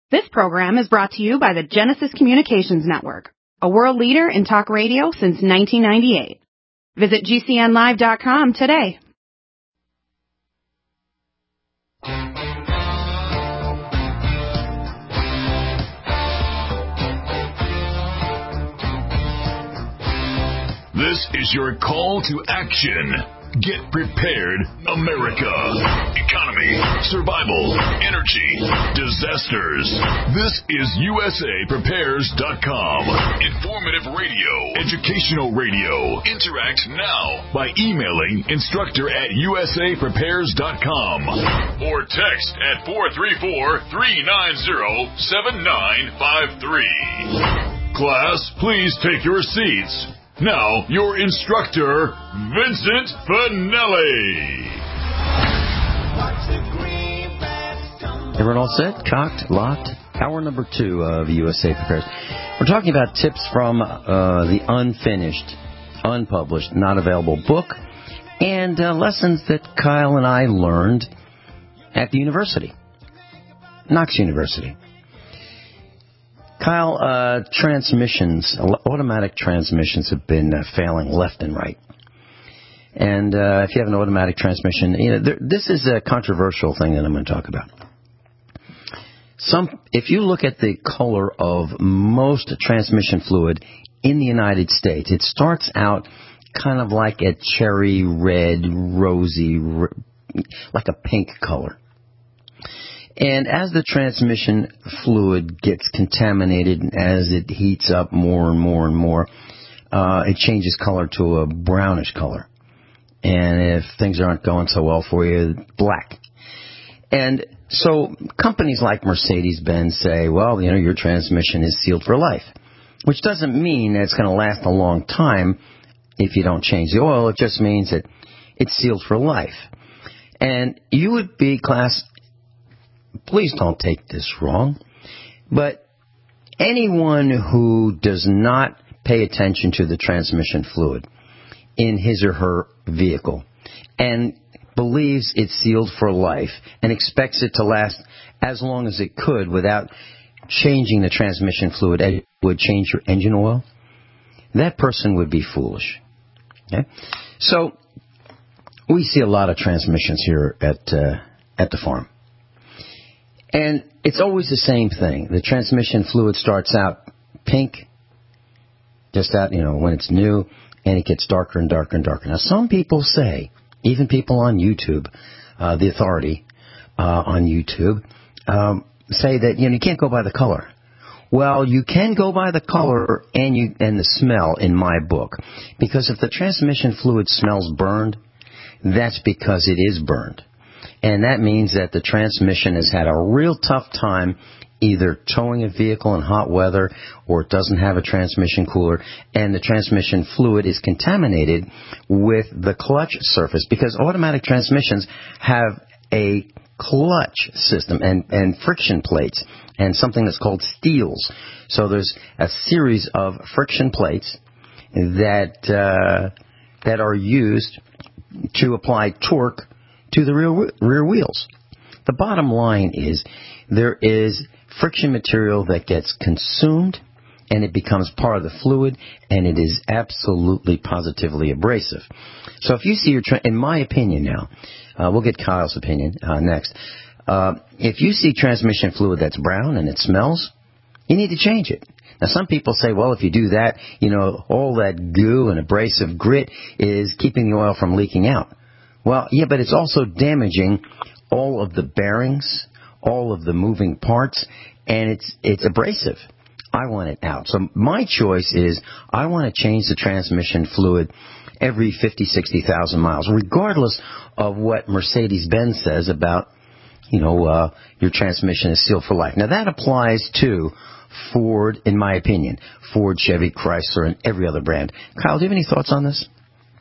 This program is brought to you by the Genesis Communications Network, a world leader in talk radio since 1998. Visit GCNlive.com today. This is your call to action. Get prepared, America. Economy, survival, energy, disasters. This is USAPrepares.com. Informative radio, educational radio. Interact now by emailing instructor@USAPrepares.com or text at 434-390-7953. Class, please take your seats. Now, your instructor, Vincent Finelli. Everyone all set? Cocked? Locked? Hour number 2 of USA Prepares. We're talking about tips from the unfinished, unpublished, not available book and lessons that Kyle and I learned at the university, Knox University. Kyle, automatic transmissions have been failing left and right. And if you have an automatic transmission, this is a controversial thing that I'm going to talk about. If you look at the color of most transmission fluid in the United States, it starts out kind of like a cherry red, rosy, like a pink color. And as the transmission fluid gets contaminated, and as it heats up more and more and more, it changes color to a brownish color. And if things aren't going so well for you, black. And so companies like Mercedes-Benz say, well, your transmission is sealed for life, which doesn't mean that it's going to last a long time if you don't change the oil. It just means that it's sealed for life. And you would be please don't take this wrong, but anyone who does not pay attention to the transmission fluid in his or her vehicle and believes it's sealed for life and expects it to last as long as it could without changing the transmission fluid as it would change your engine oil, that person would be foolish. Okay? So we see a lot of transmissions here at the farm. And it's always the same thing. The transmission fluid starts out pink, just out, when it's new, and it gets darker and darker and darker. Now, some people say, even people on YouTube, the authority on YouTube, say that, you can't go by the color. Well, you can go by the color and the smell in my book. Because if the transmission fluid smells burned, that's because it is burned. And that means that the transmission has had a real tough time either towing a vehicle in hot weather or it doesn't have a transmission cooler, and the transmission fluid is contaminated with the clutch surface, because automatic transmissions have a clutch system and friction plates and something that's called steels. So there's a series of friction plates that are used to apply torque to the rear wheels. The bottom line is there is friction material that gets consumed and it becomes part of the fluid, and it is absolutely positively abrasive. So if you see in my opinion now, we'll get Kyle's opinion next. If you see transmission fluid that's brown and it smells, you need to change it. Now, some people say, well, if you do that, all that goo and abrasive grit is keeping the oil from leaking out. Well, yeah, but it's also damaging all of the bearings, all of the moving parts, and it's abrasive. I want it out. So my choice is I want to change the transmission fluid every 50, 60,000 miles, regardless of what Mercedes-Benz says about, your transmission is sealed for life. Now, that applies to Ford, in my opinion, Ford, Chevy, Chrysler, and every other brand. Kyle, do you have any thoughts on this?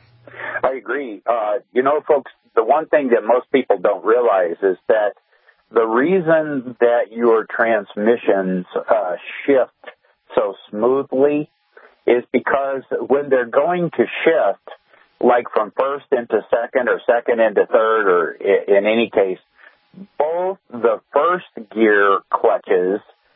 I agree. Folks, the one thing that most people don't realize is that the reason that your transmissions shift so smoothly is because when they're going to shift, like from first into second or second into third, or in any case, both the first gear clutches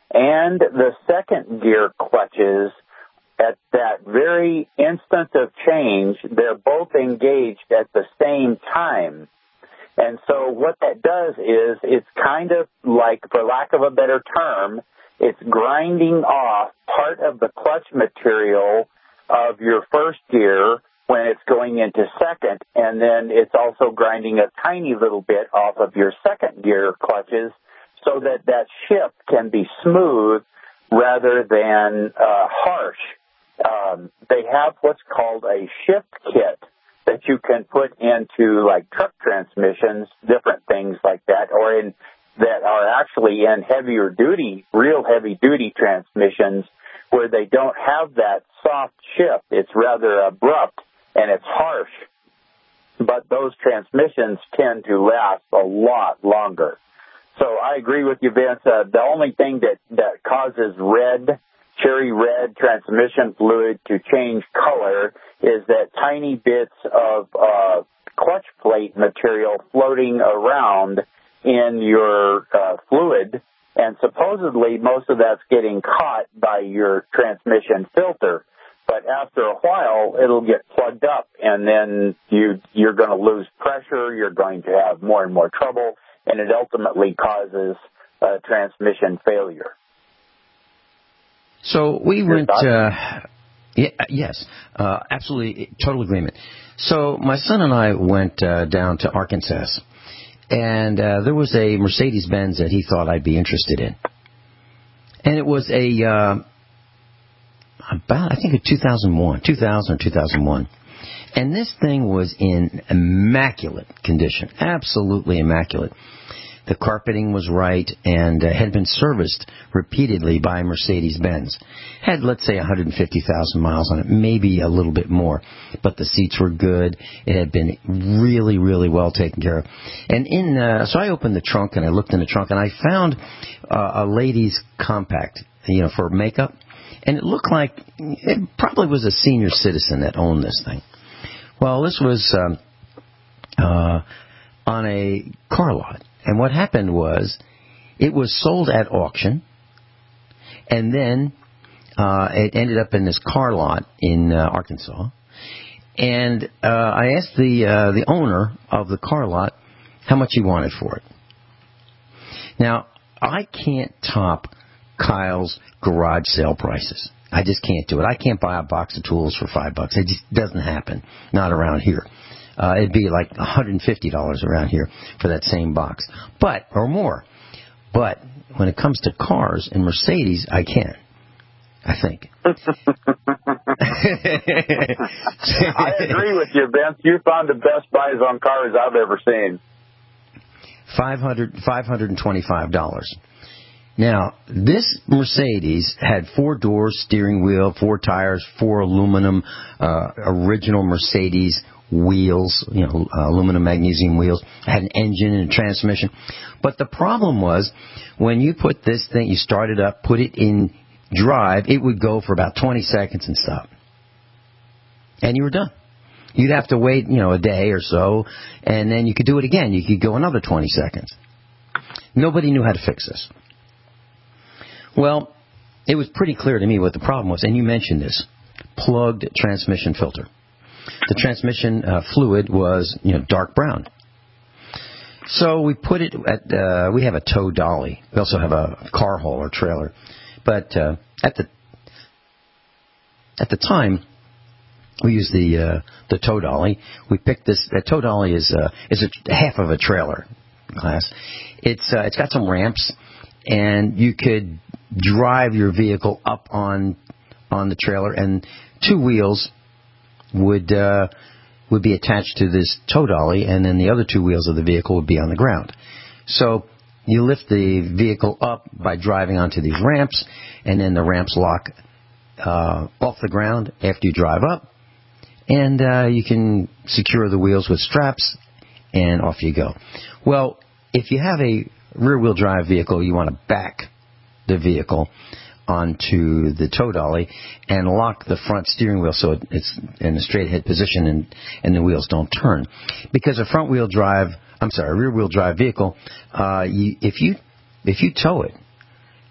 and the second gear clutches, at that very instant of change, they're both engaged at the same time. And so what that does is it's kind of like, for lack of a better term, it's grinding off part of the clutch material of your first gear when it's going into second, and then it's also grinding a tiny little bit off of your second gear clutches so that that shift can be smooth rather than harsh. They have what's called a shift kit that you can put into like truck transmissions, different things like that, or in that are actually in heavier duty, real heavy duty transmissions where they don't have that soft shift. It's rather abrupt and it's harsh. But those transmissions tend to last a lot longer. So I agree with you, Vince. The only thing that causes cherry red transmission fluid to change color is that tiny bits of clutch plate material floating around in your fluid, and supposedly most of that's getting caught by your transmission filter. But after a while, it'll get plugged up, and then you're going to lose pressure, you're going to have more and more trouble, and it ultimately causes transmission failure. So we went, yes, absolutely, total agreement. So my son and I went down to Arkansas, and there was a Mercedes-Benz that he thought I'd be interested in. And it was I think a 2000 or 2001. And this thing was in immaculate condition, absolutely immaculate. The carpeting was right and had been serviced repeatedly by Mercedes-Benz. Had, let's say, 150,000 miles on it, maybe a little bit more. But the seats were good. It had been really, really well taken care of. And so I opened the trunk and I looked in the trunk and I found a ladies' compact, for makeup. And it looked like it probably was a senior citizen that owned this thing. Well, this was on a car lot. And what happened was it was sold at auction, and then it ended up in this car lot in Arkansas. And I asked the owner of the car lot how much he wanted for it. Now, I can't top Kyle's garage sale prices. I just can't do it. I can't buy a box of tools for $5. It just doesn't happen. Not around here. It'd be like $150 around here for that same box, or more. But when it comes to cars and Mercedes, I can. I think. I agree with you, Vince. You found the best buys on cars I've ever seen. $525. Now, this Mercedes had 4 doors, steering wheel, 4 tires, 4 aluminum original Mercedes wheels, aluminum magnesium wheels. It had an engine and a transmission. But the problem was, when you put this thing, you start it up, put it in drive, it would go for about 20 seconds and stop. And you were done. You'd have to wait, a day or so, and then you could do it again. You could go another 20 seconds. Nobody knew how to fix this. Well, it was pretty clear to me what the problem was, and you mentioned this, plugged transmission filter. The transmission fluid was, dark brown. So we put it we have a tow dolly. We also have a car haul or trailer. But at the time, we used the tow dolly. We picked this. The tow dolly is a half of a trailer class. It's got some ramps, and you could drive your vehicle up on the trailer, and 2 wheels would be attached to this tow dolly, and then the other 2 wheels of the vehicle would be on the ground. So you lift the vehicle up by driving onto these ramps, and then the ramps lock off the ground after you drive up, and you can secure the wheels with straps, and off you go. Well, if you have a rear-wheel drive vehicle, you want to back the vehicle onto the tow dolly and lock the front steering wheel so it's in a straight head position and the wheels don't turn. Because a rear-wheel drive vehicle, if you tow it,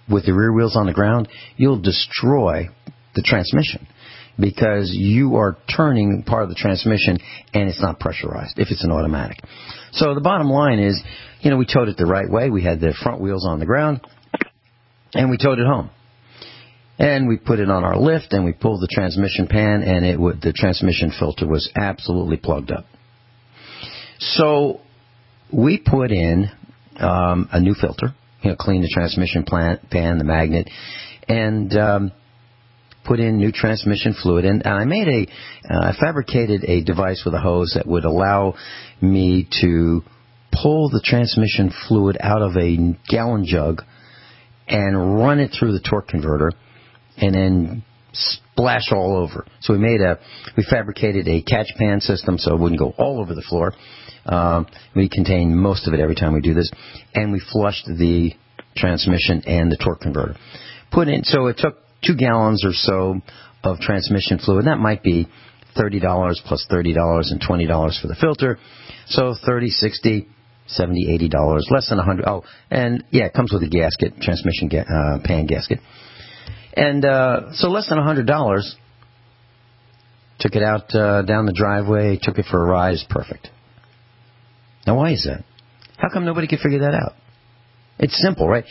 with the rear wheels on the ground, you'll destroy the transmission because you are turning part of the transmission and it's not pressurized if it's an automatic. So the bottom line is, we towed it the right way. We had the front wheels on the ground and we towed it home. And we put it on our lift and we pulled the transmission pan and the transmission filter was absolutely plugged up. So we put in a new filter, clean the transmission pan, the magnet, and put in new transmission fluid. And I fabricated a device with a hose that would allow me to pull the transmission fluid out of a gallon jug and run it through the torque converter and then splash all over. So we fabricated a catch pan system so it wouldn't go all over the floor. We contain most of it every time we do this, and we flushed the transmission and the torque converter. So it took 2 gallons or so of transmission fluid. That might be $30 plus $30 and $20 for the filter. So $30, $60, $70, $80, less than $100. Oh, and yeah, it comes with a gasket, transmission pan gasket. And so less than $100. Took it out down the driveway, took it for a ride. It's perfect. Now, why is that? How come nobody could figure that out? It's simple, right?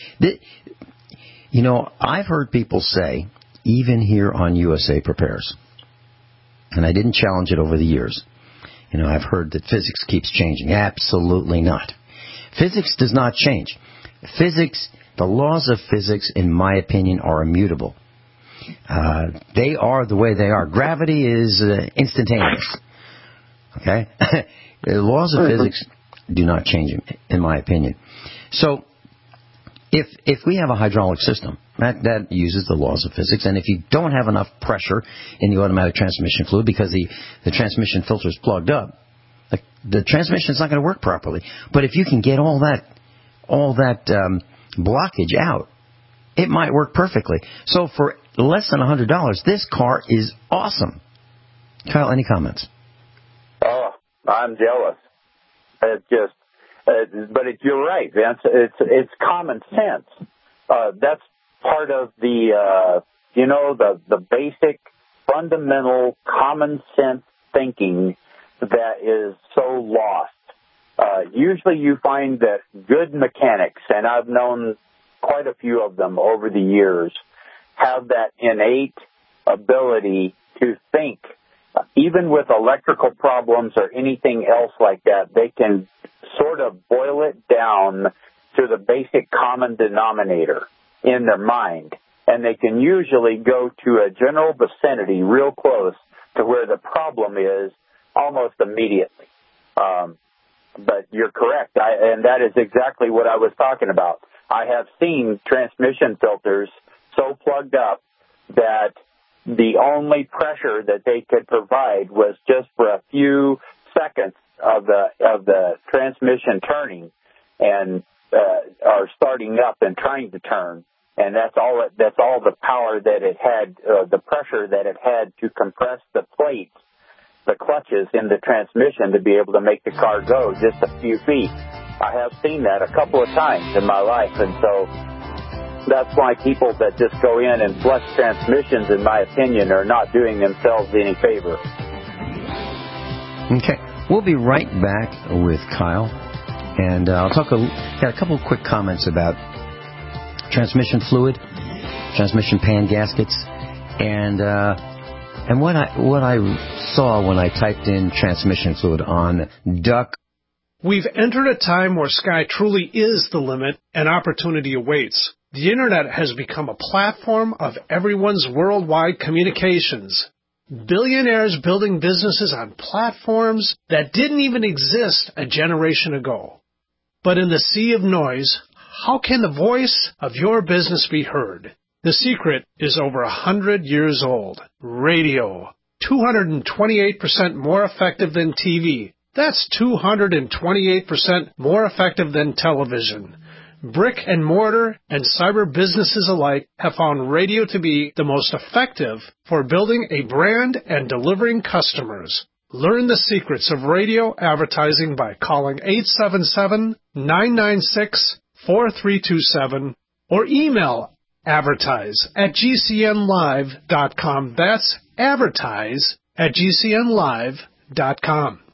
I've heard people say, even here on USA Prepares, and I didn't challenge it over the years, I've heard that physics keeps changing. Absolutely not. Physics does not change. The laws of physics, in my opinion, are immutable. They are the way they are. Gravity is instantaneous. Okay? The laws of physics do not change, in my opinion. So, if we have a hydraulic system, that uses the laws of physics, and if you don't have enough pressure in the automatic transmission fluid because the transmission filter is plugged up, the transmission is not going to work properly. But if you can get all that blockage out, it might work perfectly. So for less than $100, this car is awesome. Kyle, any comments? Oh, I'm jealous. You're right, Vince. It's common sense. That's part of the basic, fundamental, common sense thinking that is so lost. Usually you find that good mechanics, and I've known quite a few of them over the years, have that innate ability to think. Even with electrical problems or anything else like that, they can sort of boil it down to the basic common denominator in their mind. And they can usually go to a general vicinity real close to where the problem is almost immediately. But you're correct, and that is exactly what I was talking about. I have seen transmission filters so plugged up that the only pressure that they could provide was just for a few seconds of the transmission turning and are starting up and trying to turn, and that's all the power that it had, the pressure that it had to compress the plates, the clutches in the transmission to be able to make the car go just a few feet. I have seen that a couple of times in my life, and so that's why people that just go in and flush transmissions, in my opinion, are not doing themselves any favor. Okay. We'll be right back with Kyle, and I'll got a couple of quick comments about transmission fluid, transmission pan gaskets, and what I saw when I typed in transmission fluid on Duck. We've entered a time where sky truly is the limit and opportunity awaits. The Internet has become a platform of everyone's worldwide communications. Billionaires building businesses on platforms that didn't even exist a generation ago. But in the sea of noise, how can the voice of your business be heard? The secret is over 100 years old. Radio. 228% more effective than TV. That's 228% more effective than television. Brick and mortar and cyber businesses alike have found radio to be the most effective for building a brand and delivering customers. Learn the secrets of radio advertising by calling 877-996-4327 or email Advertise at GCNlive.com. That's advertise at GCNlive.com.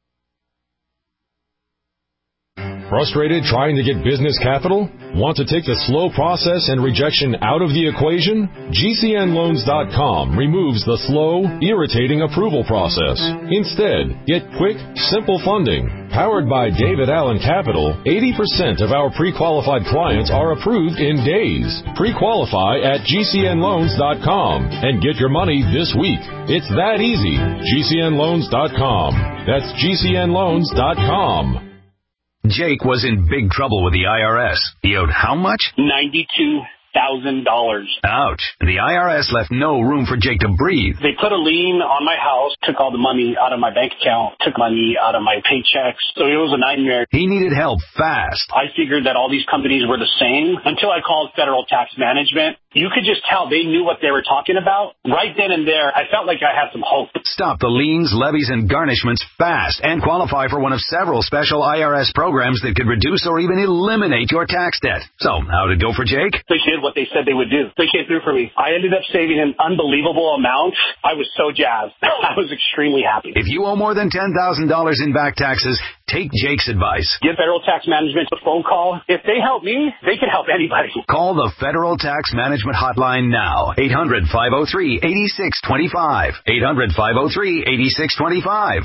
Frustrated trying to get business capital? Want to take the slow process and rejection out of the equation? GCNloans.com removes the slow, irritating approval process. Instead, get quick, simple funding. Powered by David Allen Capital, 80% of our pre-qualified clients are approved in days. Pre-qualify at GCNloans.com and get your money this week. It's that easy. GCNloans.com. That's GCNloans.com. Jake was in big trouble with the IRS. He owed how much? $92,000. Ouch. The IRS left no room for Jake to breathe. They put a lien on my house, took all the money out of my bank account, took money out of my paychecks. So it was a nightmare. He needed help fast. I figured that all these companies were the same until I called Federal Tax Management. You could just tell they knew what they were talking about. Right then and there, I felt like I had some hope. Stop the liens, levies, and garnishments fast and qualify for one of several special IRS programs that could reduce or even eliminate your tax debt. So, how'd it go for Jake? They did what they said they would do. They came through for me. I ended up saving an unbelievable amount. I was so jazzed. I was extremely happy. If you owe more than $10,000 in back taxes, take Jake's advice. Give Federal Tax Management a phone call. If they help me, they can help anybody. Call the Federal Tax Management Hotline now. 800-503-8625. 800-503-8625.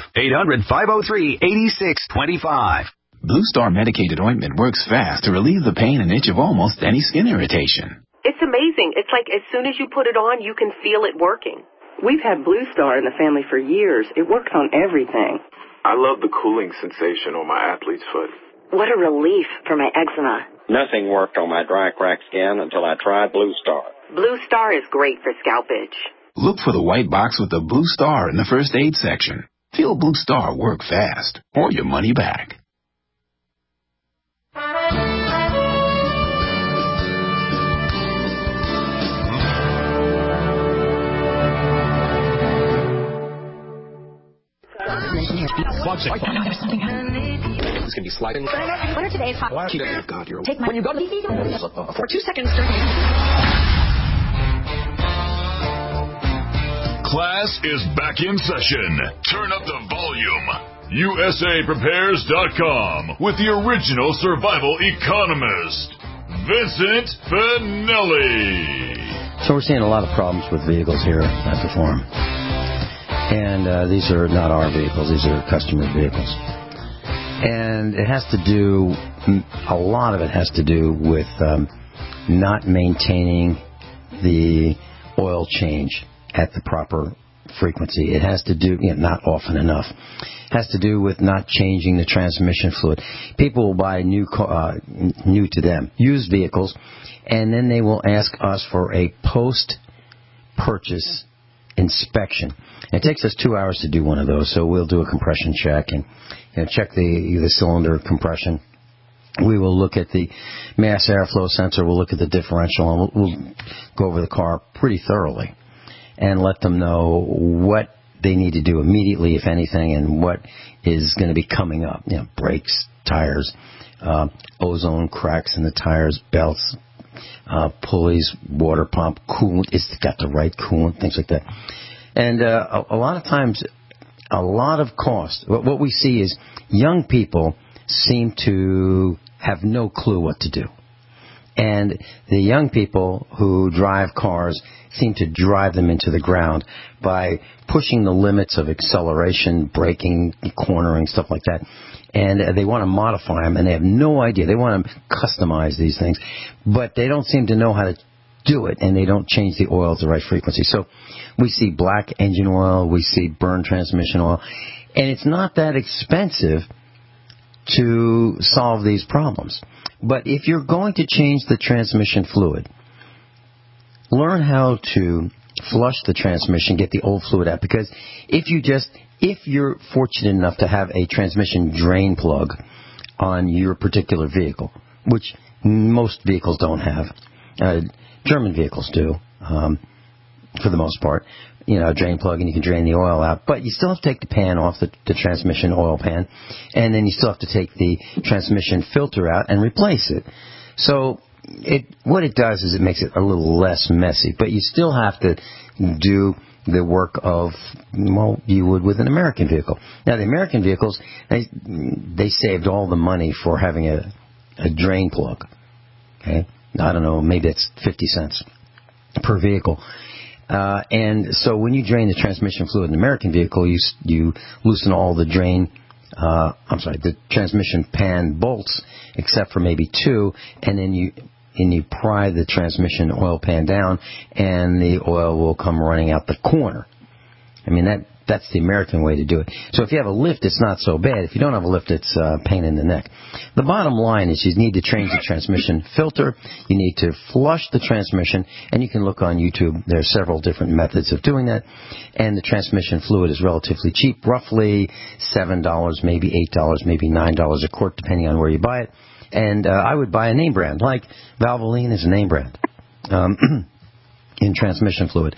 800-503-8625. Blue Star medicated ointment works fast to relieve the pain and itch of almost any skin irritation. It's amazing. It's like as soon as you put it on, you can feel it working. We've had Blue Star in the family for years. It works on everything. I love the cooling sensation on my athlete's foot. What a relief for my eczema. Nothing worked on my dry, cracked skin until I tried Blue Star. Blue Star is great for scalp itch. Look for the white box with the Blue Star in the first aid section. Feel Blue Star work fast, or your money back. It's going to be sliding. What are today's hot? God, you're Take my when you go to for 2 seconds. Class is back in session. Turn up the volume. USAPrepares.com with the original survival economist, Vincent Finelli. So we're seeing a lot of problems with vehicles here at the farm. And these are not our vehicles. These are customer vehicles. And it has to do, a lot of it has to do with not maintaining the oil change at the proper frequency. It has to do, not often enough. It has to do with not changing the transmission fluid. People will buy new to them, used vehicles, and then they will ask us for a post-purchase inspection. It takes us 2 hours to do one of those, so we'll do a compression check and check the cylinder compression. We will look at the mass airflow sensor, we'll look at the differential, and we'll go over the car pretty thoroughly and let them know what they need to do immediately, if anything, and what is going to be coming up. Brakes, tires, ozone cracks in the tires, belts, pulleys, water pump, coolant, it's got the right coolant, things like that. And a lot of times, a lot of cost. What we see is young people seem to have no clue what to do. And the young people who drive cars seem to drive them into the ground by pushing the limits of acceleration, braking, cornering, stuff like that. And they want to modify them, and they have no idea. They want to customize these things, but they don't seem to know how to do it, and they don't change the oil at the right frequency. So we see black engine oil, we see burned transmission oil, and it's not that expensive to solve these problems. But if you're going to change the transmission fluid, learn how to flush the transmission, get the old fluid out, because if you're fortunate enough to have a transmission drain plug on your particular vehicle, which most vehicles don't have, German vehicles do, for the most part, a drain plug, and you can drain the oil out, but you still have to take the pan off, the transmission oil pan, and then you still have to take the transmission filter out and replace it. So what it does is it makes it a little less messy, but you still have to do the work of, well, you would with an American vehicle. Now, the American vehicles, they saved all the money for having a drain plug. Okay? I don't know, maybe it's 50 cents per vehicle. And so when you drain the transmission fluid in an American vehicle, you loosen all the the transmission pan bolts, except for maybe 2, and then you pry the transmission oil pan down, and the oil will come running out the corner. I mean, that's the American way to do it. So if you have a lift, it's not so bad. If you don't have a lift, it's a pain in the neck. The bottom line is you need to change the transmission filter. You need to flush the transmission, and you can look on YouTube. There are several different methods of doing that. And the transmission fluid is relatively cheap, roughly $7, maybe $8, maybe $9 a quart, depending on where you buy it. And I would buy a name brand, like Valvoline is a name brand in transmission fluid.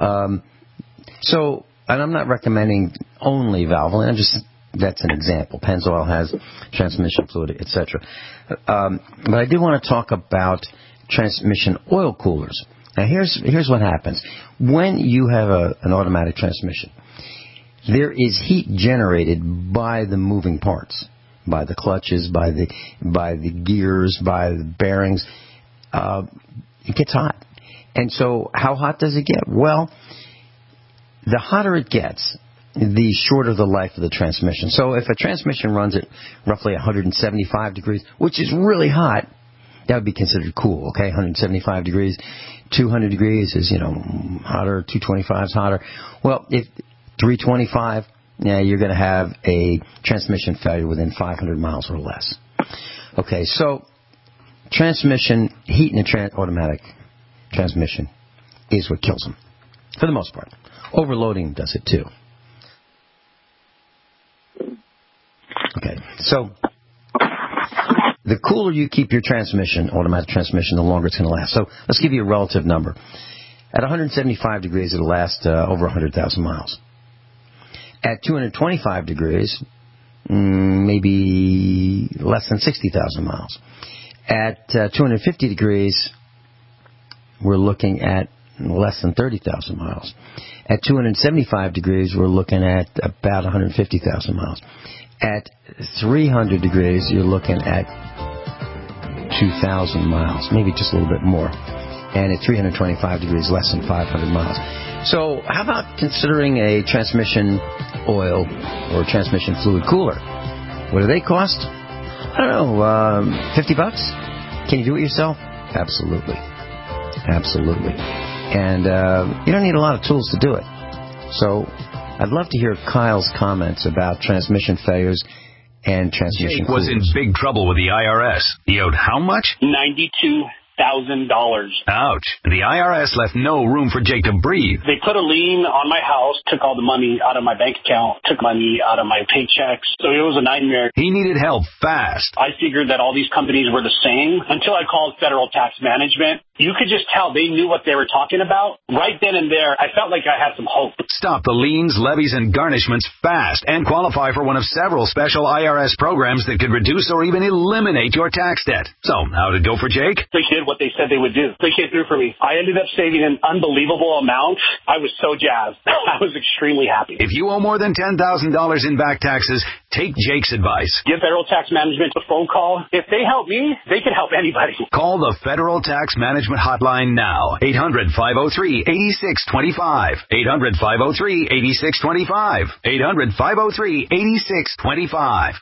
And I'm not recommending only Valvoline. That's an example. Pennzoil has transmission fluid, etc. But I do want to talk about transmission oil coolers. Now, here's what happens. When you have an automatic transmission, there is heat generated by the moving parts, by the clutches, by the gears, by the bearings. It gets hot. And so how hot does it get? Well, the hotter it gets, the shorter the life of the transmission. So if a transmission runs at roughly 175 degrees, which is really hot, that would be considered cool, okay? 175 degrees. 200 degrees is, hotter. 225 is hotter. Well, if 325, you're going to have a transmission failure within 500 miles or less. Okay, so transmission, heat in an automatic transmission is what kills them, for the most part. Overloading does it too. Okay, so the cooler you keep your transmission, automatic transmission, the longer it's going to last. So let's give you a relative number. At 175 degrees, it'll last over 100,000 miles. At 225 degrees, maybe less than 60,000 miles. At 250 degrees, we're looking at less than 30,000 miles. At 275 degrees, we're looking at about 150,000 miles. At 300 degrees, you're looking at 2,000 miles, maybe just a little bit more. And at 325 degrees, less than 500 miles. So how about considering a transmission oil or transmission fluid cooler? What do they cost? I don't know, $50? Can you do it yourself? Absolutely. Absolutely. And you don't need a lot of tools to do it. So I'd love to hear Kyle's comments about transmission failures and transmission Jake was in big trouble with the IRS. He owed how much? $92,000. Ouch. The IRS left no room for Jake to breathe. They put a lien on my house, took all the money out of my bank account, took money out of my paychecks. So it was a nightmare. He needed help fast. I figured that all these companies were the same until I called Federal Tax Management. You could just tell they knew what they were talking about. Right then and there, I felt like I had some hope. Stop the liens, levies, and garnishments fast and qualify for one of several special IRS programs that could reduce or even eliminate your tax debt. So, how did it go for Jake? They did what they said they would do. They came through for me. I ended up saving an unbelievable amount. I was so jazzed. I was extremely happy. If you owe more than $10,000 in back taxes, take Jake's advice. Give Federal Tax Management a phone call. If they help me, they can help anybody. Call the Federal Tax Management Hotline now. 800-503-8625. 800-503-8625. 800-503-8625.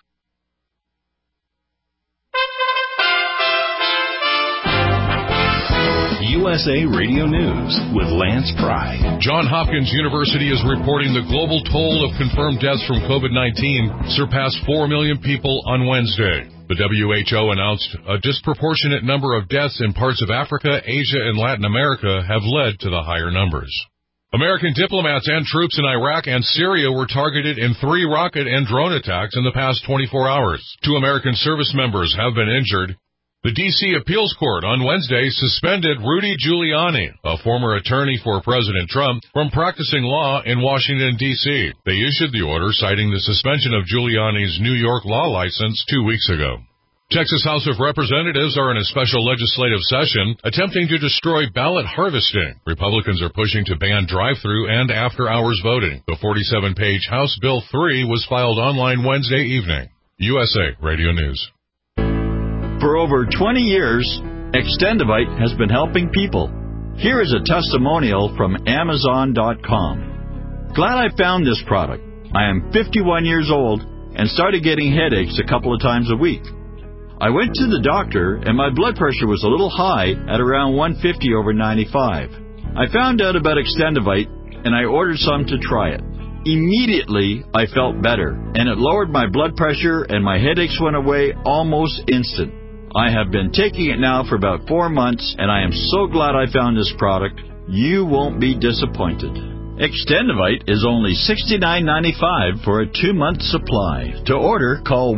USA Radio News with Lance Pry. Johns Hopkins University is reporting the global toll of confirmed deaths from COVID-19 surpassed 4 million people on Wednesday. The WHO announced a disproportionate number of deaths in parts of Africa, Asia, and Latin America have led to the higher numbers. American diplomats and troops in Iraq and Syria were targeted in 3 rocket and drone attacks in the past 24 hours. 2 American service members have been injured. The D.C. Appeals Court on Wednesday suspended Rudy Giuliani, a former attorney for President Trump, from practicing law in Washington, D.C. They issued the order citing the suspension of Giuliani's New York law license 2 weeks ago. Texas House of Representatives are in a special legislative session attempting to destroy ballot harvesting. Republicans are pushing to ban drive-through and after-hours voting. The 47-page House Bill 3 was filed online Wednesday evening. USA Radio News. For over 20 years, Extendivite has been helping people. Here is a testimonial from Amazon.com. Glad I found this product. I am 51 years old and started getting headaches a couple of times a week. I went to the doctor, and my blood pressure was a little high at around 150 over 95. I found out about Extendivite, and I ordered some to try it. Immediately, I felt better, and it lowered my blood pressure, and my headaches went away almost instant. I have been taking it now for about 4 months, and I am so glad I found this product. You won't be disappointed. Extendivite is only $69.95 for a 2-month supply. To order, call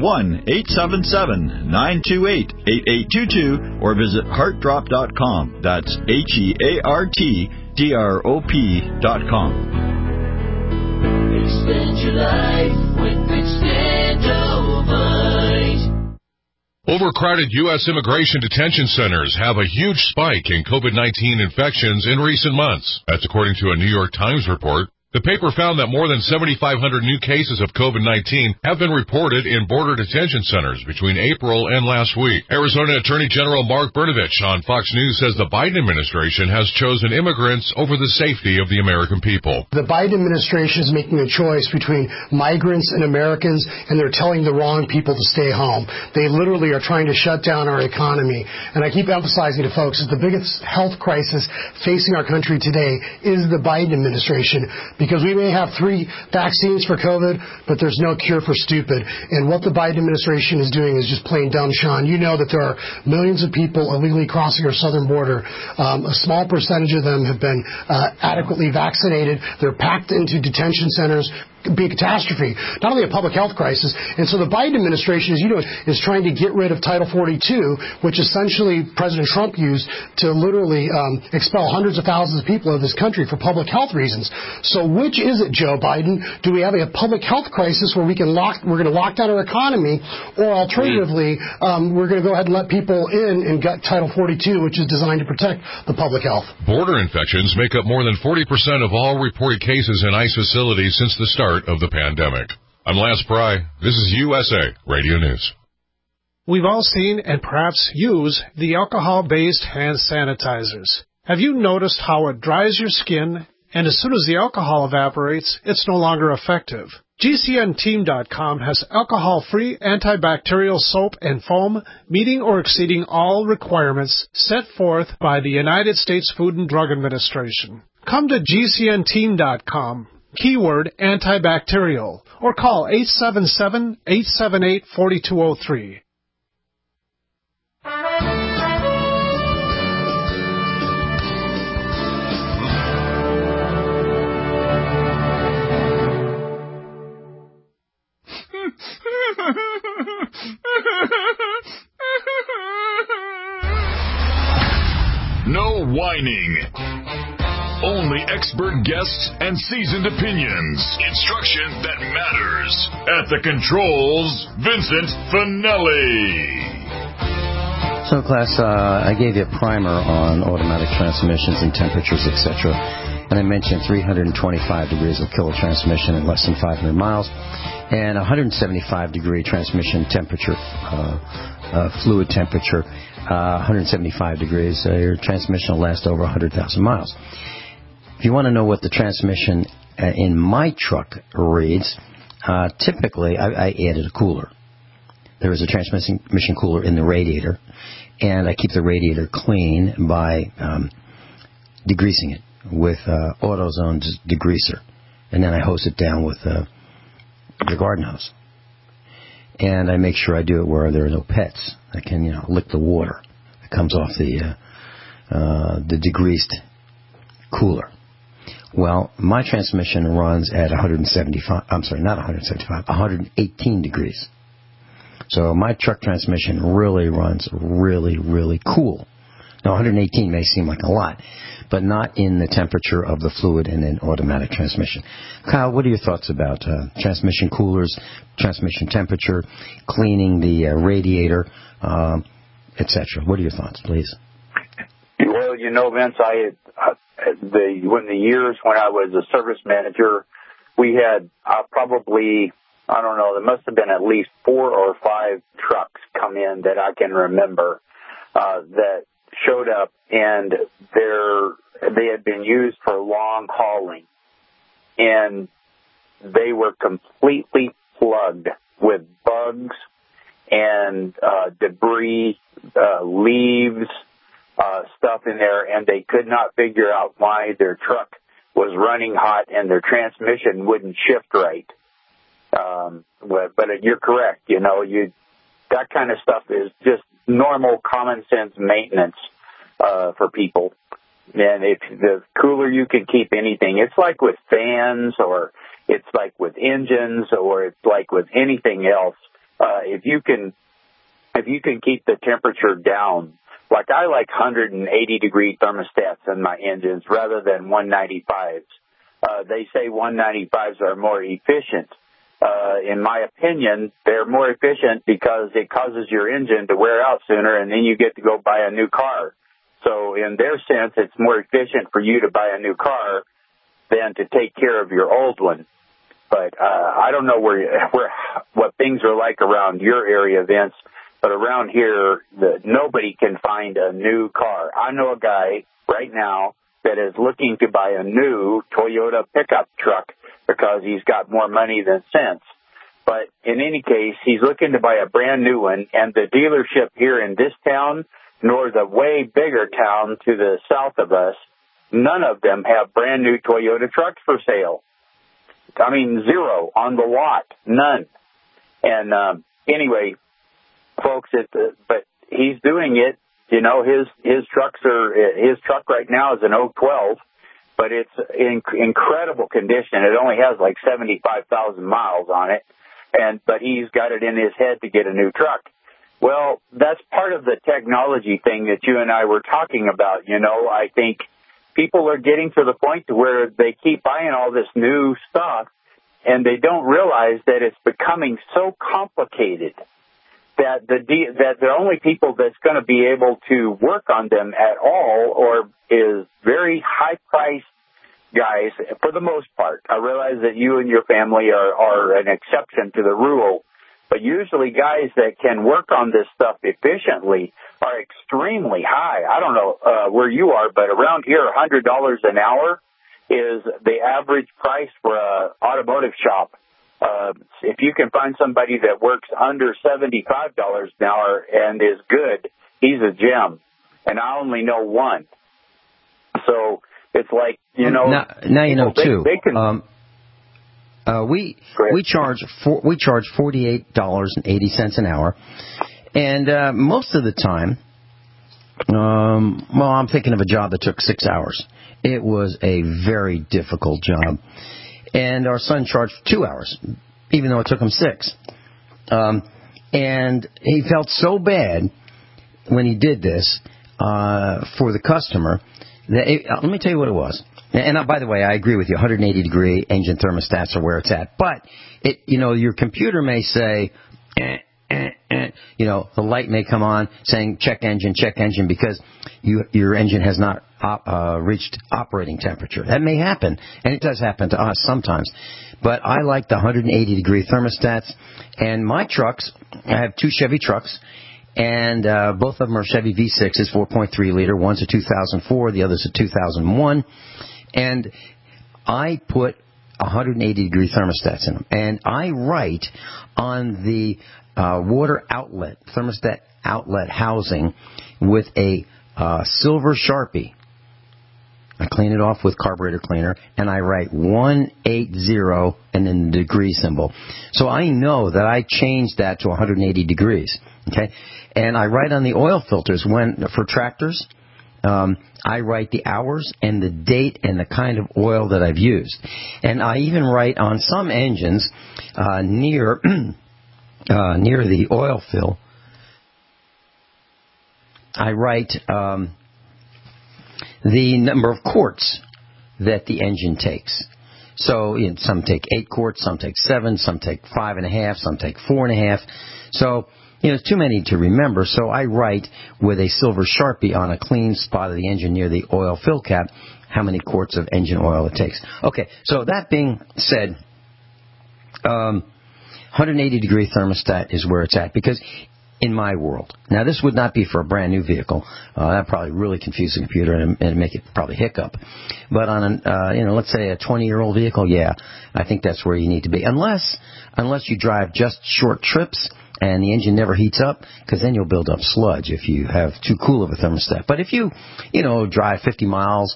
1-877-928-8822 or visit heartdrop.com. That's HEARTDROP.com. Extend your life with Extendivite. Overcrowded U.S. immigration detention centers have a huge spike in COVID-19 infections in recent months. That's according to a New York Times report. The paper found that more than 7,500 new cases of COVID-19 have been reported in border detention centers between April and last week. Arizona Attorney General Mark Brnovich on Fox News says the Biden administration has chosen immigrants over the safety of the American people. The Biden administration is making a choice between migrants and Americans, and they're telling the wrong people to stay home. They literally are trying to shut down our economy. And I keep emphasizing to folks that the biggest health crisis facing our country today is the Biden administration. Because we may have 3 vaccines for COVID, but there's no cure for stupid. And what the Biden administration is doing is just plain dumb, Sean. You know that there are millions of people illegally crossing our southern border. A small percentage of them have been adequately vaccinated. They're packed into detention centers. Be a catastrophe, not only a public health crisis. And so the Biden administration, as you know, is trying to get rid of Title 42, which essentially President Trump used to literally expel hundreds of thousands of people of this country for public health reasons. So which is it, Joe Biden? Do we have a public health crisis where we're going to lock down our economy, or alternatively, we're going to go ahead and let people in and gut Title 42, which is designed to protect the public health? Border infections make up more than 40% of all reported cases in ICE facilities since the start of the pandemic. I'm Lance Pry. This is USA Radio News. We've all seen and perhaps use the alcohol-based hand sanitizers. Have you noticed how it dries your skin, and as soon as the alcohol evaporates, it's no longer effective? GCNteam.com has alcohol-free antibacterial soap and foam meeting or exceeding all requirements set forth by the United States Food and Drug Administration. Come to GCNteam.com. Keyword antibacterial, or call 877-878-4203. No whining. Only expert guests and seasoned opinions. Instruction that matters. At the controls, Vincent Finelli. So, class, I gave you a primer on automatic transmissions and temperatures, etc. And I mentioned 325 degrees will kill a transmission in less than 500 miles. And 175-degree transmission temperature, fluid temperature, 175 degrees, your transmission will last over 100,000 miles. If you want to know what the transmission in my truck reads, typically I added a cooler. There is a transmission cooler in the radiator, and I keep the radiator clean by degreasing it with AutoZone degreaser, and then I hose it down with the garden hose. And I make sure I do it where there are no pets that can, lick the water that comes off the degreased cooler. Well, my transmission runs at 118 degrees. So my truck transmission really runs really, really cool. Now, 118 may seem like a lot, but not in the temperature of the fluid in an automatic transmission. Kyle, what are your thoughts about transmission coolers, transmission temperature, cleaning the radiator, etc.? What are your thoughts, please? Well, Vince, when the years when I was a service manager, we had probably, I don't know, there must have been at least 4 or 5 trucks come in that I can remember that showed up, and they had been used for long hauling, and they were completely plugged with bugs and debris, leaves, stuff in there, and they could not figure out why their truck was running hot and their transmission wouldn't shift right. But you're correct. That kind of stuff is just normal common sense maintenance for people. And if the cooler you can keep anything, it's like with fans, or it's like with engines, or it's like with anything else. If you can keep the temperature down, like I like 180-degree thermostats in my engines rather than 195s. They say 195s are more efficient. In my opinion, they're more efficient because it causes your engine to wear out sooner, and then you get to go buy a new car. So in their sense, it's more efficient for you to buy a new car than to take care of your old one. But I don't know what things are like around your area, Vince, but around here, nobody can find a new car. I know a guy right now that is looking to buy a new Toyota pickup truck because he's got more money than sense. But in any case, he's looking to buy a brand new one, and the dealership here in this town, nor the way bigger town to the south of us, none of them have brand new Toyota trucks for sale. I mean, 0 on the lot, none. And anyway, folks, but he's doing it. His truck right now is an 012, but it's in incredible condition. It only has like 75,000 miles on it, but he's got it in his head to get a new truck. Well, that's part of the technology thing that you and I were talking about. I think people are getting to the point to where they keep buying all this new stuff, and they don't realize that it's becoming so complicated that the only people that's going to be able to work on them at all is very high-priced guys, for the most part. I realize that you and your family are an exception to the rule, but usually guys that can work on this stuff efficiently are extremely high. I don't know where you are, but around here, $100 an hour is the average price for an automotive shop. If you can find somebody that works under $75 an hour and is good, he's a gem. And I only know one. So it's like, Now you know two. They can, we charge $48.80 an hour, and most of the time, I'm thinking of a job that took 6 hours. It was a very difficult job. And our son charged 2 hours, even though it took him 6. And he felt so bad when he did this for the customer that let me tell you what it was. And by the way, I agree with you. 180-degree engine thermostats are where it's at. But your computer may say, the light may come on saying check engine, because your engine has not reached operating temperature. That may happen, and it does happen to us sometimes. But I like the 180-degree thermostats. And my trucks, I have 2 Chevy trucks, and both of them are Chevy V6s, 4.3-liter. One's a 2004, the other's a 2001. And I put 180-degree thermostats in them. And I write on the water outlet, thermostat outlet housing with a silver Sharpie. I clean it off with carburetor cleaner, and I write 180 and then the degree symbol. So I know that I changed that to 180 degrees. Okay, and I write on the oil filters for tractors. I write the hours and the date and the kind of oil that I've used, and I even write on some engines near the oil fill. I write the number of quarts that the engine takes. So some take 8 quarts, some take 7, some take 5.5, some take 4.5. So it's too many to remember. So I write with a silver Sharpie on a clean spot of the engine near the oil fill cap how many quarts of engine oil it takes. Okay, so that being said, 180-degree thermostat is where it's at, because in my world, now this would not be for a brand new vehicle. That'd probably really confuse the computer and make it probably hiccup. But on let's say a 20-year-old vehicle, yeah, I think that's where you need to be. Unless you drive just short trips and the engine never heats up, because then you'll build up sludge if you have too cool of a thermostat. But if you drive 50 miles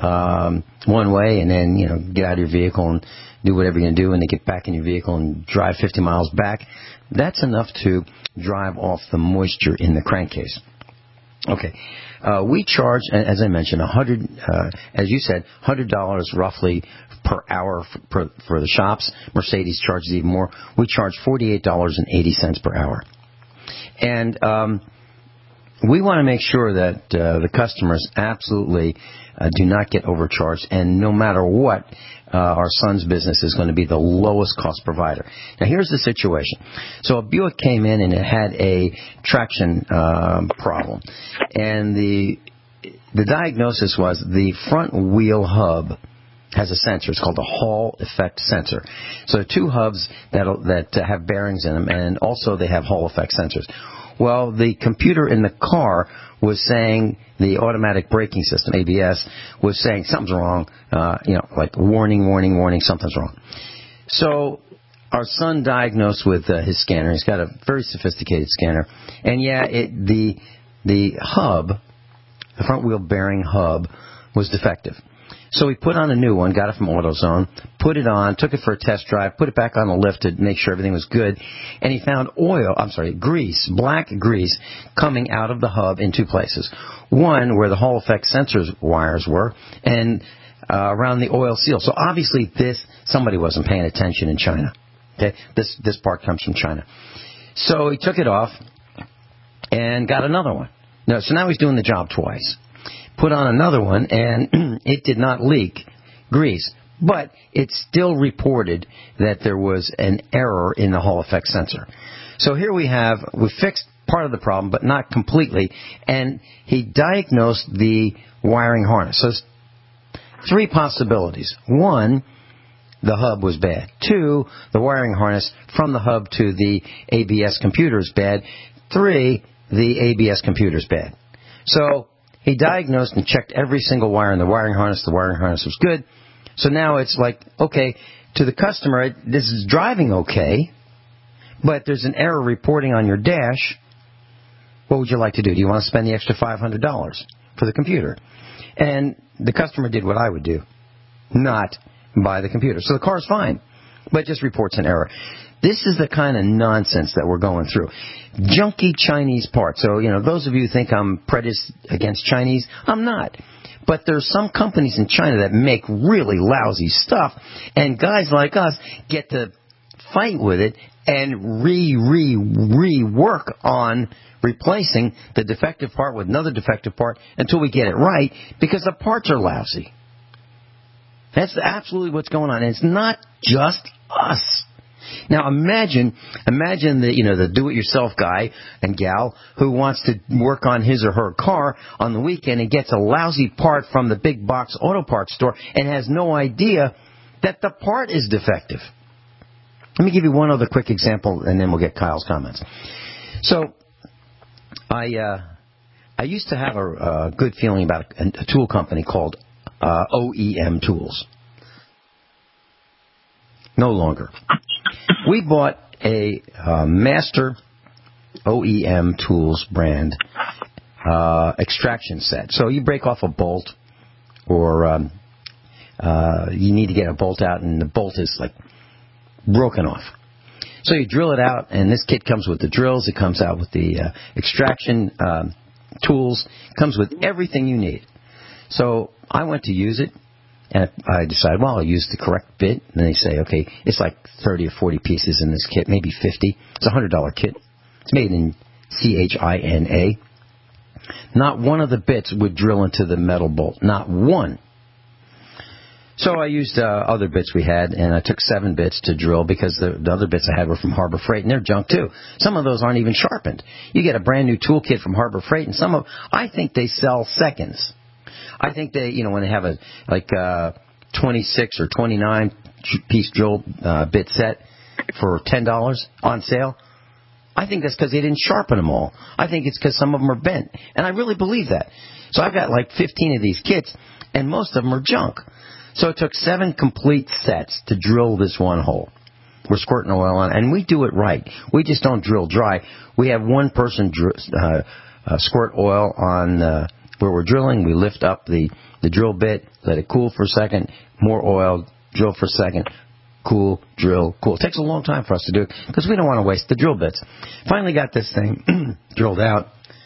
one way and then get out of your vehicle and do whatever you're going to do, and then get back in your vehicle and drive 50 miles back, that's enough to drive off the moisture in the crankcase. Okay, we charge, as I mentioned, as you said, $100 roughly per hour for the shops. Mercedes charges even more. We charge $48.80 per hour. And we want to make sure that the customers absolutely do not get overcharged, and no matter what, our son's business is going to be the lowest cost provider. Now, here's the situation. So a Buick came in and it had a traction problem, and the diagnosis was the front wheel hub has a sensor. It's called a Hall effect sensor. So 2 hubs that have bearings in them, and also they have Hall effect sensors. Well, the computer in the car was saying, the automatic braking system, ABS, was saying something's wrong, like warning, something's wrong. So our son diagnosed with his scanner. He's got a very sophisticated scanner. And the hub, the front wheel bearing hub, was defective. So he put on a new one, got it from AutoZone, put it on, took it for a test drive, put it back on the lift to make sure everything was good, and he found grease, black grease, coming out of the hub in 2 places. One, where the Hall effect sensors wires were, and around the oil seal. So obviously somebody wasn't paying attention in China. Okay, this part comes from China. So he took it off and got another one. So now he's doing the job twice. Put on another one, and it did not leak grease. But it still reported that there was an error in the Hall effect sensor. So here we fixed part of the problem, but not completely. And he diagnosed the wiring harness. So there's 3 possibilities. 1, the hub was bad. 2, the wiring harness from the hub to the ABS computer is bad. 3, the ABS computer is bad. So he diagnosed and checked every single wire in the wiring harness. The wiring harness was good. So now it's like, okay, to the customer, this is driving okay, but there's an error reporting on your dash. What would you like to do? Do you want to spend the extra $500 for the computer? And the customer did what I would do, not buy the computer. So the car's fine, but it just reports an error. This is the kind of nonsense that we're going through. Junky Chinese parts. So, those of you who think I'm prejudiced against Chinese, I'm not. But there's some companies in China that make really lousy stuff, and guys like us get to fight with it and rework on replacing the defective part with another defective part until we get it right, because the parts are lousy. That's absolutely what's going on. And it's not just us. Now imagine the do-it-yourself guy and gal who wants to work on his or her car on the weekend and gets a lousy part from the big box auto parts store and has no idea that the part is defective. Let me give you one other quick example, and then we'll get Kyle's comments. So I used to have a good feeling about a tool company called OEM Tools. No longer. We bought a Master OEM Tools brand extraction set. So you break off a bolt, or you need to get a bolt out, and the bolt is like broken off. So you drill it out, and this kit comes with the drills. It comes out with the extraction tools. It comes with everything you need. So I went to use it. And I decided, well, I'll use the correct bit. And they say, okay, it's like 30 or 40 pieces in this kit, maybe 50. It's a $100 kit. It's made in China. Not one of the bits would drill into the metal bolt. Not one. So I used other bits we had, and I took 7 bits to drill because the other bits I had were from Harbor Freight, and they're junk too. Some of those aren't even sharpened. You get a brand new toolkit from Harbor Freight, and I think they sell seconds. I think they, when they have a 26 or 29 piece drill bit set for $10 on sale, I think that's because they didn't sharpen them all. I think it's because some of them are bent, and I really believe that. So I've got like 15 of these kits, and most of them are junk. So it took 7 complete sets to drill this one hole. We're squirting oil on, and we do it right. We just don't drill dry. We have one person squirt oil on where we're drilling. We lift up the drill bit, let it cool for a second, more oil, drill for a second, cool, drill, cool. It takes a long time for us to do it because we don't want to waste the drill bits. Finally got this thing drilled out,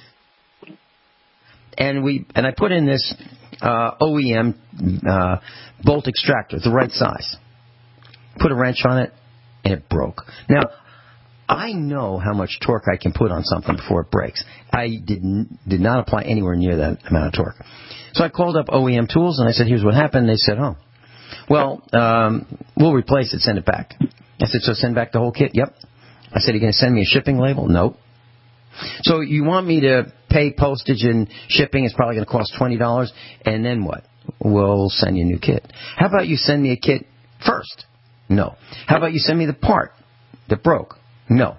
and I put in this OEM bolt extractor, the right size. Put a wrench on it, and it broke. Now, I know how much torque I can put on something before it breaks. I did not apply anywhere near that amount of torque. So I called up OEM Tools, and I said, here's what happened. They said, well, we'll replace it, send it back. I said, so send back the whole kit? Yep. I said, are you going to send me a shipping label? Nope. So you want me to pay postage and shipping? It's probably going to cost $20. And then what? We'll send you a new kit. How about you send me a kit first? No. How about you send me the part that broke? No.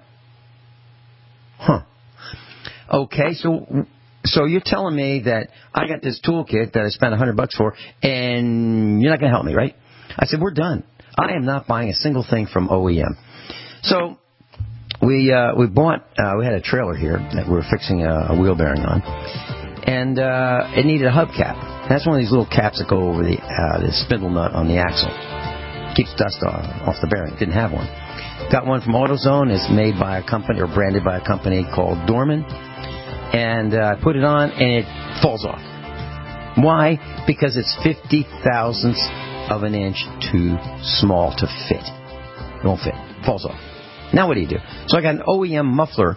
Okay, so you're telling me that I got this toolkit that I spent $100 for, and you're not going to help me, right? I said, we're done. I am not buying a single thing from OEM. So we had a trailer here that we were fixing a wheel bearing on, and it needed a hubcap. That's one of these little caps that go over the spindle nut on the axle. Keeps dust off the bearing. Didn't have one. Got one from AutoZone. It's made by a company or branded by a company called Dorman. And I put it on, and it falls off. Why? Because it's 50,000ths of an inch too small to fit. It won't fit. It falls off. Now what do you do? So I got an OEM muffler.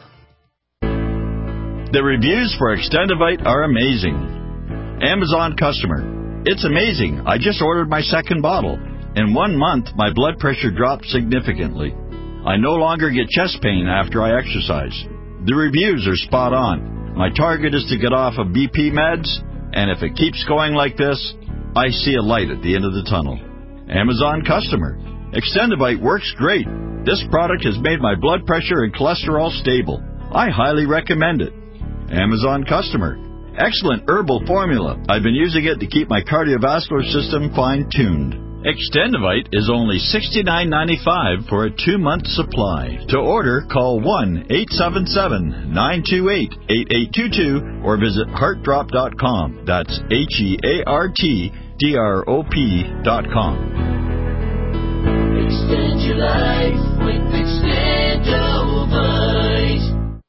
The reviews for Extendivite are amazing. Amazon customer. It's amazing. I just ordered my second bottle. In 1 month, my blood pressure dropped significantly. I no longer get chest pain after I exercise. The reviews are spot on. My target is to get off of BP meds, and if it keeps going like this, I see a light at the end of the tunnel. Amazon customer. Extendivite works great. This product has made my blood pressure and cholesterol stable. I highly recommend it. Amazon customer. Excellent herbal formula. I've been using it to keep my cardiovascular system fine-tuned. Extendivite is only $69.95 for a 2-month supply. To order, call 1-877-928-8822 or visit heartdrop.com. That's HEARTDROP.com. Extend your life with Extendivite.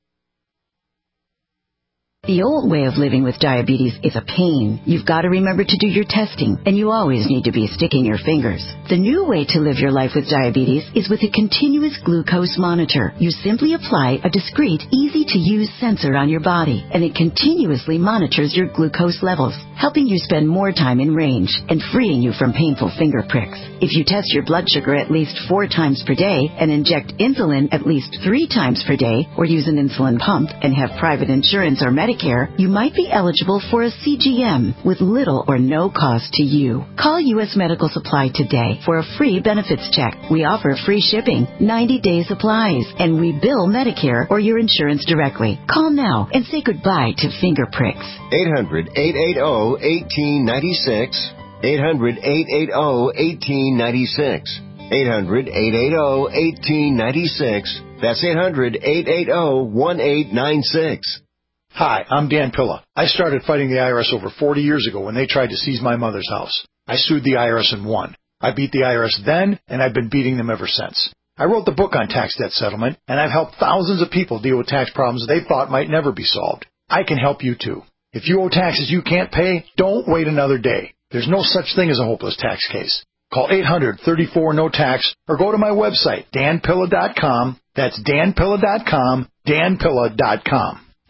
The old way of living with diabetes is a pain. You've got to remember to do your testing, and you always need to be sticking your fingers. The new way to live your life with diabetes is with a continuous glucose monitor. You simply apply a discreet, easy-to-use sensor on your body, and it continuously monitors your glucose levels, helping you spend more time in range and freeing you from painful finger pricks. If you test your blood sugar at least 4 times per day and inject insulin at least 3 times per day, or use an insulin pump and have private insurance or Medicare, you might be eligible for a CGM with little or no cost to you. Call U.S. Medical Supply today for a free benefits check. We offer free shipping, 90-day supplies, and we bill Medicare or your insurance directly. Call now and say goodbye to finger pricks. 800-880-1896. 800-880-1896. 800-880-1896. That's 800-880-1896. Hi, I'm Dan Pilla. I started fighting the IRS over 40 years ago when they tried to seize my mother's house. I sued the IRS and won. I beat the IRS then, and I've been beating them ever since. I wrote the book on tax debt settlement, and I've helped thousands of people deal with tax problems they thought might never be solved. I can help you too. If you owe taxes you can't pay, don't wait another day. There's no such thing as a hopeless tax case. Call 800-34-NO-TAX or go to my website, danpilla.com. That's danpilla.com, danpilla.com.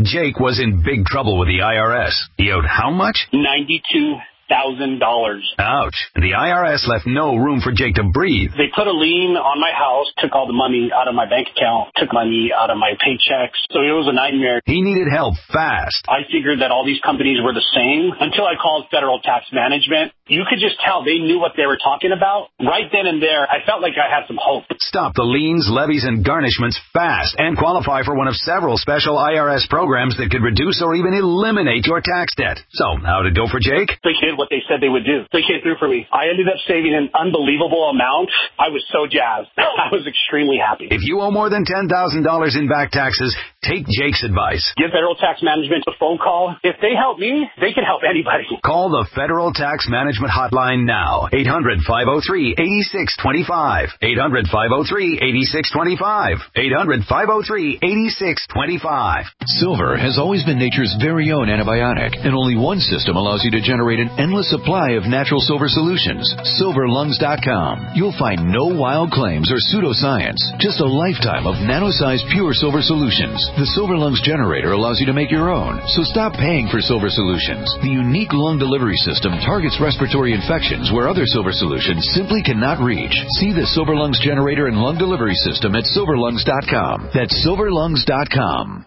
Jake was in big trouble with the IRS. He owed how much? $92,000. Ouch. The IRS left no room for Jake to breathe. They put a lien on my house, took all the money out of my bank account, took money out of my paychecks. So it was a nightmare. He needed help fast. I figured that all these companies were the same until I called Federal Tax Management. You could just tell they knew what they were talking about. Right then and there, I felt like I had some hope. Stop the liens, levies, and garnishments fast and qualify for one of several special IRS programs that could reduce or even eliminate your tax debt. So, how'd it go for Jake? They did what they said they would do. They came through for me. I ended up saving an unbelievable amount. I was so jazzed. I was extremely happy. If you owe more than $10,000 in back taxes, take Jake's advice. Give Federal Tax Management a phone call. If they help me, they can help anybody. Call the Federal Tax Management Hotline now. 800-503-8625. 800-503-8625. 800-503-8625. Silver has always been nature's very own antibiotic, and only one system allows you to generate an endless supply of natural silver solutions. SilverLungs.com. You'll find no wild claims or pseudoscience, just a lifetime of nano-sized pure silver solutions. The Silver Lungs generator allows you to make your own, so stop paying for silver solutions. The unique lung delivery system targets respiratory infections where other silver solutions simply cannot reach. See the Silver Lungs generator and lung delivery system at SilverLungs.com. That's SilverLungs.com.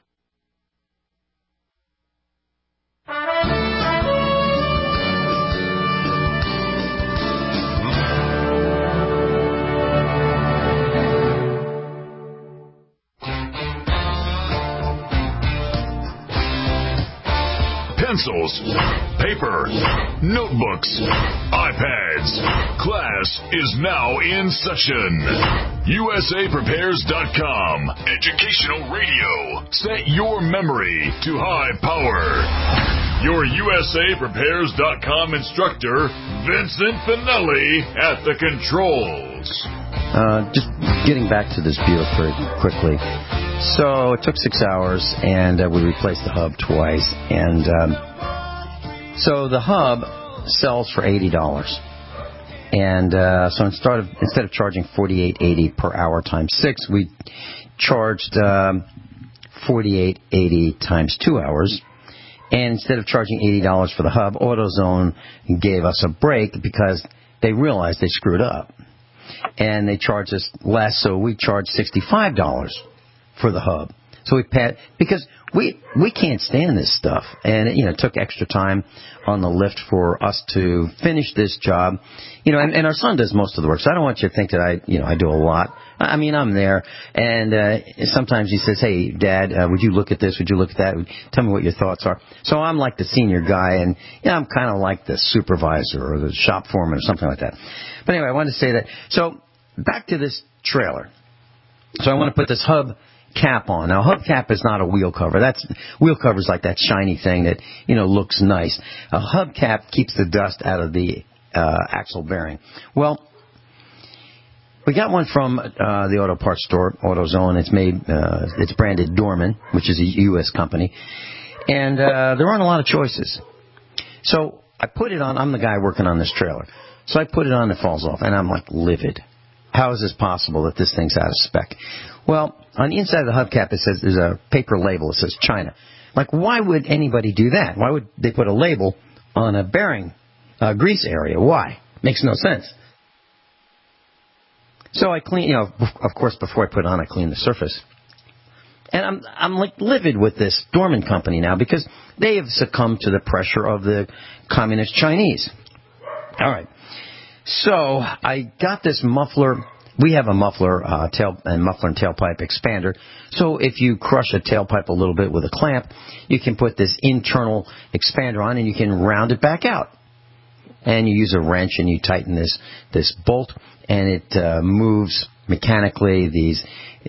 Pencils, paper, notebooks, iPads. Class is now in session. USAPrepares.com. Educational radio. Set your memory to high power. Your USAPrepares.com instructor, Vincent Finelli, at the controls. Just getting back to this Buick very quickly. So it took 6 hours, and we replaced the hub twice. And so the hub sells for $80. And so instead of charging $48.80 per hour times 6, we charged $48.80 times 2 hours. And instead of charging $80 for the hub, AutoZone gave us a break because they realized they screwed up. And they charged us less, so we charged $65 for the hub. So we paid, because we can't stand this stuff. And it took extra time on the lift for us to finish this job. And our son does most of the work. So I don't want you to think that I do a lot. I mean, I'm there, and sometimes he says, "Hey, Dad, would you look at this? Would you look at that? Tell me what your thoughts are." So I'm like the senior guy, and I'm kind of like the supervisor or the shop foreman or something like that. But anyway, I wanted to say that. So back to this trailer. So I want to put this hub cap on. Now, hub cap is not a wheel cover. Wheel cover is like that shiny thing that looks nice. A hub cap keeps the dust out of the axle bearing. Well, we got one from the auto parts store, AutoZone. It's branded Dorman, which is a U.S. company, and there aren't a lot of choices. So I put it on. I'm the guy working on this trailer, so I put it on. It falls off, and I'm like livid. How is this possible that this thing's out of spec? Well, on the inside of the hubcap, it says there's a paper label. It says China. Like, why would anybody do that? Why would they put a label on a bearing grease area? Why? Makes no sense. So I clean, of course, before I put it on, I clean the surface. And I'm like livid with this Dorman company now because they have succumbed to the pressure of the communist Chinese. All right. So I got this muffler. We have a muffler and tailpipe expander. So if you crush a tailpipe a little bit with a clamp, you can put this internal expander on and you can round it back out. And you use a wrench and you tighten this bolt, and it moves mechanically these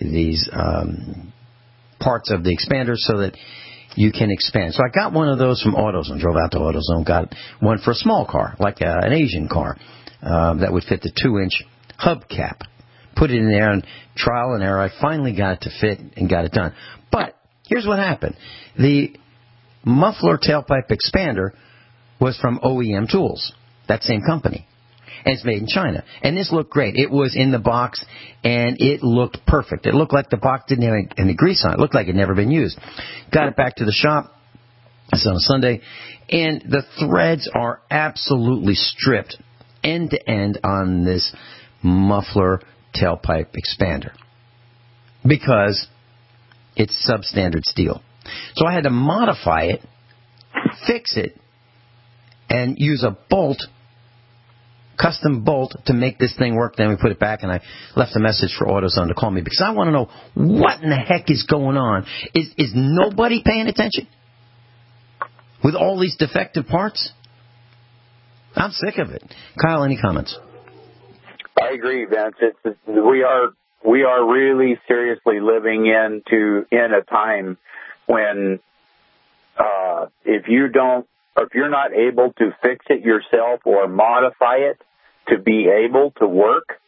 parts of the expander so that you can expand. So I got one of those from AutoZone. Drove out to AutoZone, got one for a small car, like an Asian car, that would fit the 2-inch hubcap. Put it in there, and trial and error, I finally got it to fit and got it done. But here's what happened. The muffler tailpipe expander was from OEM Tools, that same company. and it's made in China. And this looked great. It was in the box, and it looked perfect. It looked like the box didn't have any grease on it. It looked like it had never been used. Got it back to the shop. It's on a Sunday, and the threads are absolutely stripped end to end on this muffler tailpipe expander because it's substandard steel. So I had to modify it, fix it, and use a bolt, custom bolt, to make this thing work. Then we put it back, and I left a message for AutoZone to call me because I want to know what in the heck is going on. Is nobody paying attention with all these defective parts? I'm sick of it. Kyle, any comments? I agree, Vince. We are really seriously living in a time when if you're not able to fix it yourself or modify it to be able to work,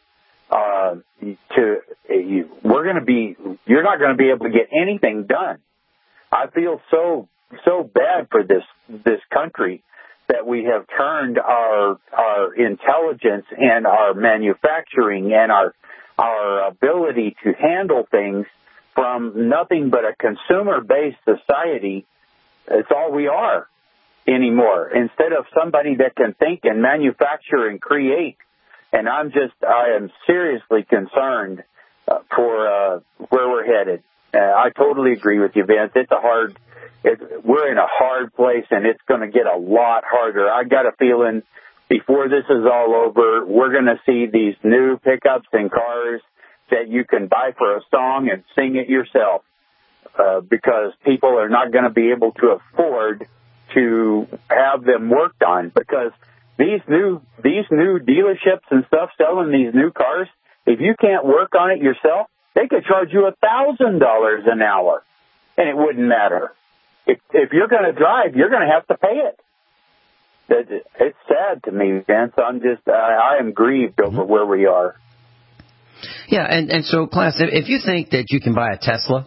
you're not going to be able to get anything done. I feel so bad for this country that we have turned our intelligence and our manufacturing and our ability to handle things from nothing but a consumer-based society. It's all we are anymore, instead of somebody that can think and manufacture and create. And I am seriously concerned for where we're headed. I totally agree with you, Vince. We're in a hard place, and it's going to get a lot harder. I got a feeling before this is all over, we're going to see these new pickups and cars that you can buy for a song and sing it yourself, because people are not going to be able to afford to have them worked on. Because these new dealerships and stuff selling these new cars, if you can't work on it yourself, they could charge you $1,000 an hour, and it wouldn't matter. If you're going to drive, you're going to have to pay it. It's sad to me, Vince. I am grieved over where we are. Yeah, and so, class, if you think that you can buy a Tesla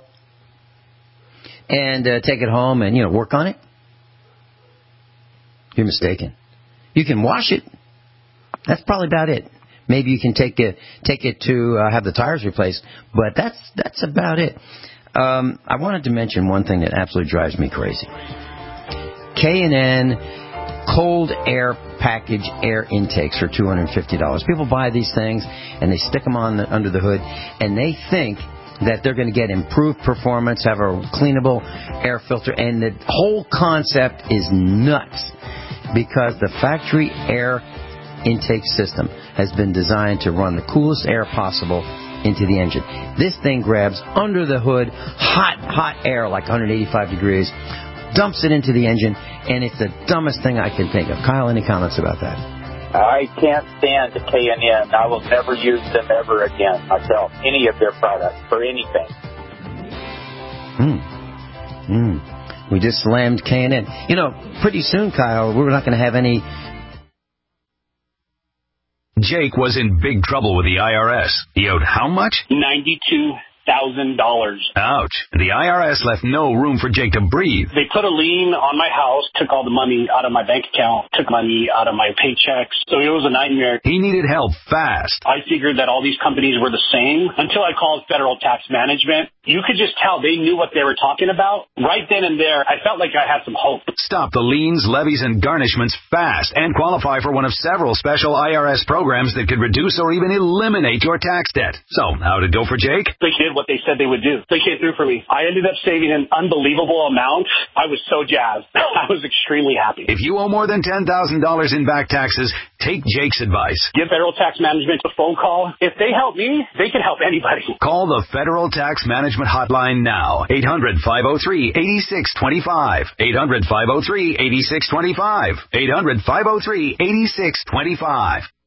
and take it home and work on it, you're mistaken. You can wash it. That's probably about it. Maybe you can take it to have the tires replaced, but that's about it. I wanted to mention one thing that absolutely drives me crazy. K&N cold air package air intakes for $250. People buy these things and they stick them under the hood, and they think that they're going to get improved performance, have a cleanable air filter, and the whole concept is nuts because the factory air intake system has been designed to run the coolest air possible into the engine. This thing grabs under the hood hot air like 185 degrees, dumps it into the engine, and it's the dumbest thing I can think of. Kyle, any comments about that? I can't stand K&N. I will never use them ever again myself, any of their products, for anything. We just slammed K&N. Pretty soon, Kyle, we're not going to have any... Jake was in big trouble with the IRS. He owed how much? $92,000. Ouch. The IRS left no room for Jake to breathe. They put a lien on my house, took all the money out of my bank account, took money out of my paychecks. So it was a nightmare. He needed help fast. I figured that all these companies were the same until I called Federal Tax Management. You could just tell they knew what they were talking about. Right then and there, I felt like I had some hope. Stop the liens, levies, and garnishments fast and qualify for one of several special IRS programs that could reduce or even eliminate your tax debt. So, how did it go for Jake? They did what they said they would do. They came through for me. I ended up saving an unbelievable amount. I was so jazzed. I was extremely happy. If you owe more than $10,000 in back taxes, take Jake's advice. Give Federal Tax Management a phone call. If they help me, they can help anybody. Call the Federal Tax Management Hotline now. 800-503-8625. 800-503-8625. 800-503-8625.